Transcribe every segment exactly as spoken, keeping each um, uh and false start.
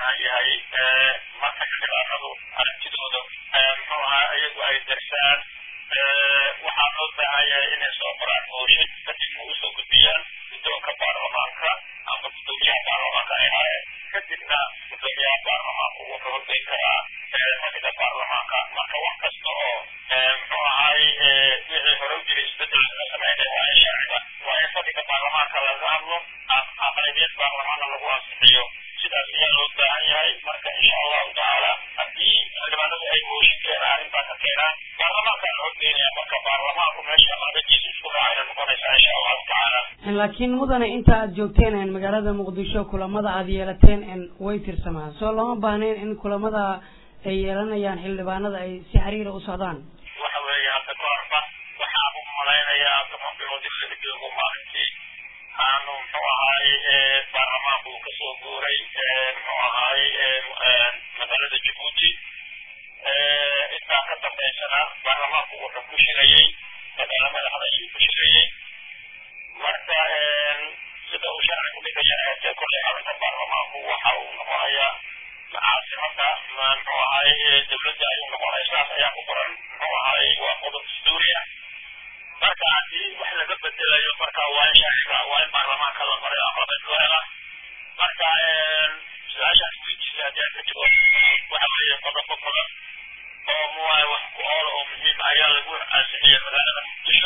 yahay marka xildhibaanadu aragtidooda muxuu ahaa iyagu ay darsaan waxaa loo baahan yahay inay soo qoraan mooshin kadibna usoo gudbiyaan guddoonka baarlamaanka ama guddoomiyaha baarlamaanka ay hayeen kadibna guddoomiyaha baarlamaanku wuxuu horgeyn karaa fadhiga baarlamaanka marka wax kasta oo muxuu ahaay wixii hore u jiray isbedel laga sameynaya waa in sharciga waa in fadhiga baarlamaanka laga hadlo aqlabiyad baarlamaanna lagu ansixiyo sidaas ayaa loo baahan yahay marka insha allahu tacaala haddii xildhibaanadu ay mooshin keenaan arrintaa ka keenaan baarlamaanka la horgeynaya marka baarlamaanku meesha madajiisa isku raacayna noqonaysaa insha allahu tacaala laakiin mudane inta aad joogteen magaalada muqdisho kulamada aad yeelateen way tirsamaan soo lama baahnayn in kulamada ay yeelanayaan xildhibaanada ay si xiriir u socdaan waxa weeye hadda ka horba waxaa u malaynayaa toban bilood in laga joogo maalintii aanu muxuu ahaay baarlamaanku uu kasoo guuray muxuu ahaay magaalada jabuuti intaa ka dambeysana baarlamaanku wuxuu ku shirayey magaala madaxda ayuu ku shirayey marka sida uu sharcigu dhigaya kolley xarunta baarlamaanku waxa uu noqonayaa caasimada muxuu ahaay dawladda ayuu noqonaya saas ayaa ku qoran muxuu ahaay waa qodob dastuuri ah marka haddii wax laga bedelayo marka waa in sharciga waa in baarlamaanka la maray aqlabad loo hela marka su-aashaas weydiisa haddii aan ka jawaabo waxa weeye qodobo badan oo muwaay wax ku ool oo muhiim ayaa lagu ansixiyey magaalada muqdisho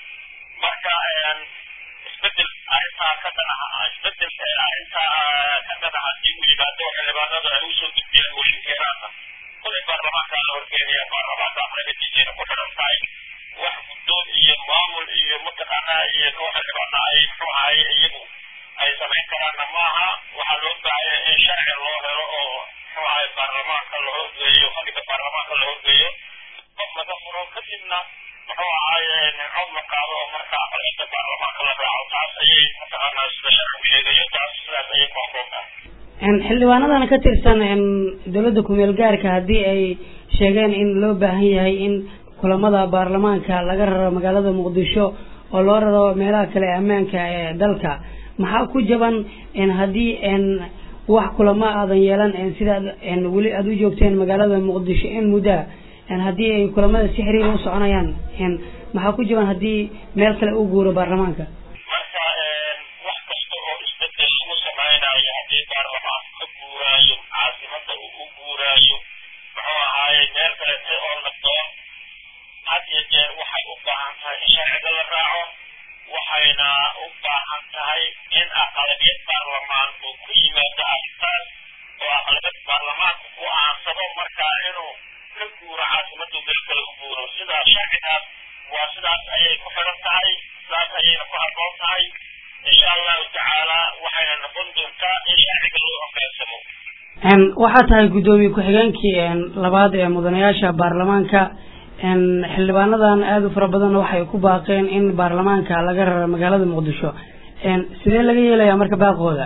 marka isbedel arrintaa ka dhanaha isbedel arrintaa ka dhanaha haddii uu yimaado xildhibaanada ay usoo gudbiyaan mooshinkeeraana kolay baarlamaanka la horgeenaya baarlamaanka aqlabadiisayna ku xiran tahay wax guddoon iyo maamul iyo mataqaanaa iyo koo xildhibaana ay muxuu ahaay iyagu ay samayn karaanna maaha waxaa loo baahaya in sharci loo helo oo muxuu ahaay baarlamaanka la horgeeyo fadhiga baarlamaanka la horgeeyo qof laga furo kadibna muxuu ahaay cod la qaado oo marka aqlabiyada baarlamaanka la raaco taas ayay mataqaanaa sida sharcigu sheegayo taas sidaas ayay ku habboontaa xildhibaanadan ka tirsan dowladda kumeel gaarka haddii ay sheegeen in loo baahan yahay in kulamada baarlamaanka laga raro magaalada muqdisho oo loo raro meelaha kale ammaanka ee dalka maxaa ku jaban haddii wax kulamo aadan yeelan sida weli aada u joogteen magaalada muqdisho in muddaa haddii ay kulamada si xiriir u soconayaan maxaa ku jaban haddii meel kale u guuro baarlamaanka marka wax kasta oo isbedel lagu samaynayo haddii baarlamaanku ka guuraayo caasimada uu u guuraayo muxuu ahaaye meel kalete oo nabdoon had iyo jeer waxay u baahan tahay in sharciga la raaco waxayna u baahan tahay in aqlabiyad baarlamaan uu ku yimaado arrintaas oo aqlabiyad baarlamaanku ku aansado markaa inuu ka guuro caasimadu meel kale u guuro sidaas sharcigaas waa sidaas ayay ku xiran tahay sidaas ayayna ku habboon tahay insha allahu tacaala waxayna noqon doontaa in sharciga loo hoggaansamo waxaa tahay guddoomiye ku-xigeenkii labaad ee mudanayaasha baarlamaanka xildhibaanadan aada u fara badanna waxay ku baaqeen in baarlamaanka laga raro magaalada muqdisho sidee laga yeelayaa marka baaqooda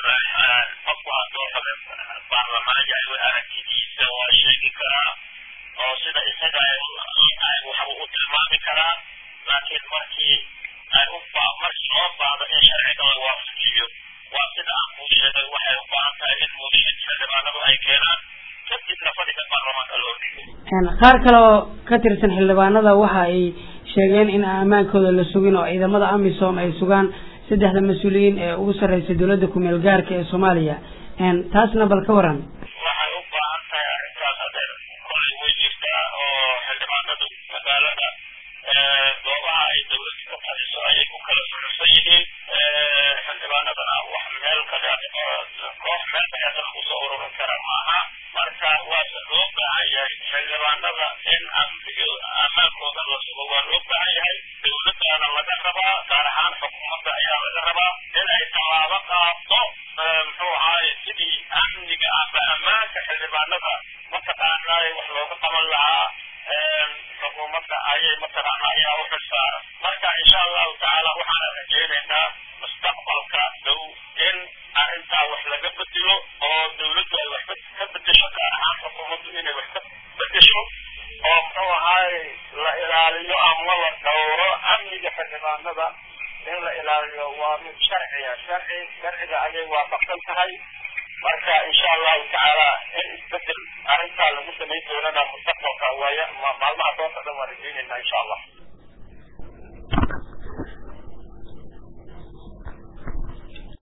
qofku hadduu rabe baarlamaan yahay aragtidiisa waa sheegi karaa oo sida isaga waxa uu tilmaami karaa laakiin markii ay u markii loo baahdo in sharciga la waafajiyo waa sida aan kuu sheegay waxay u baahan tahay in mooshin xildhibaanadu ay keenaan kadibna fadhiga baarlamaanka loo dhigo qaar kale oo ka tirsan xildhibaanada waxa ay sheegeen in ammaankooda la sugin oo ciidamada amisom ay sugaan saddexda mas-uuliyiin ee ugu sarreysa dowladda kumeel gaarka ee soomaaliya taasna bal ka waran waxay u baahan tahay arrintaas hadeer kolay way jirtaa oo xildhibaanadu magaalada goobaha ay dowladda ka taliso ayay ku kala socodsan yihiin xildhibaanadana wax meel kale koox meel kaleeta lagu soo ururin kara maaha marka waase loo baahan yahay xildhibaanada in ammaankooda la sugo waa loo baahan yahay dowladdaana laga rabaa gaar ahaan xukuumadda ayaa laga rabaa inay tallaabo qaado muxuu ahaay sidii amniga amba ammaanka xildhibaanada mataqaanaa wax looga qaban lahaa xukuumadda ayay mataqaanaa ayaa u xilsaaran marka insha allahu tacaala waxaan rajeynaynaa mustaqbalka dhow in arrintaa wax laga bedelo oo dowladdu ay wax ka bedesho gaar ahaan xukuumaddu inay wax ka bedesho oo muxuu ahaay la ilaaliyo ama la dhowro amniga xildhibaanada in la ilaaliyo waa mid sharciya sharci sharciga ayay waafaqsan tahay marka insha Allah ta'ala isbedel arinta lagu sameeyo doonada mustaqbalka waaya maalmaha soo socda waan rajaynaynaa insha Allah